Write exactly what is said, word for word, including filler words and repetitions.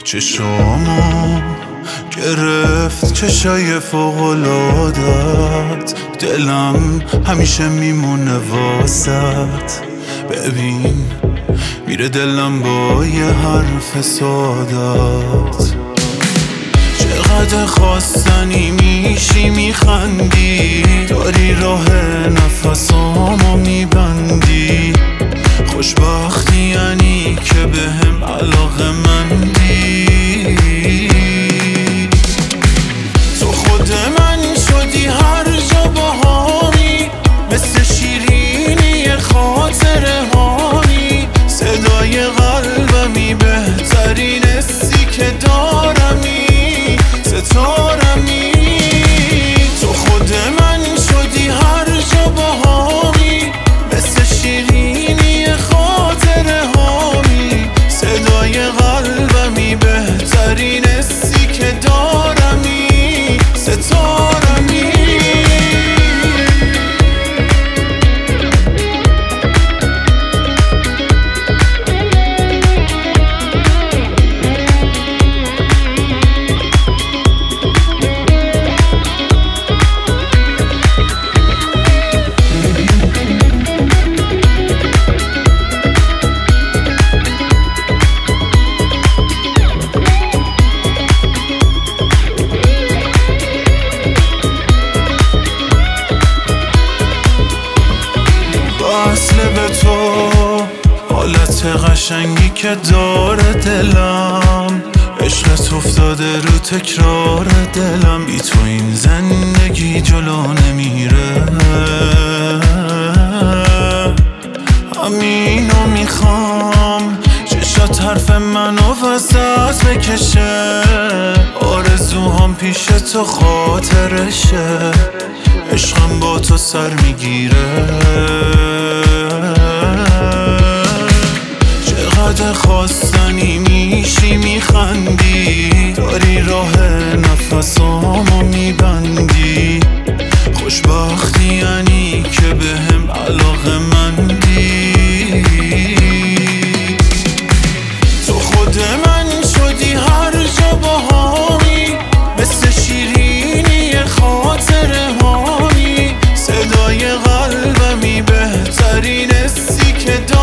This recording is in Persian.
چشامو گرفت چشای فوق‌العادت، دلم همیشه میمونه واسط. ببین میره دلم با یه حرف سادت. چقدر خواستنی میشی میخندی، داری راه نفسامو میبندی. خوشبختی یعنی که بهم علاقه مندی. تو خود من شدی هر جا باهامی، مثل شیرینی خاطره هامی. صدای قلبمی بهترین حسی که دارمی، ستارمی. تو خود من شدی هر جا باهامی، مثل شیرینی خاطره هامی. صدای قلبمی بهترین حسی که دارمی، ستارمی. وصل به تو حالت قشنگی که داره دلم، عشقت افتاده رو تکرار دلم. بی تو این زندگی جلو نمیره، همینو میخوام چشات حرف منو وسط بکشه. آرزوهام پیش تو خاطرشه، عشقم با تو سر میگیره. چقدر خواستنی میشی میخندی، داری راه نفسامو میبندی. خوشبختی یعنی که بهم علاقه مندی. تو خود من شدی هر جا باهامی، مثل شیرینی خاطره هامی. صدای قلبمی بهترین حسی که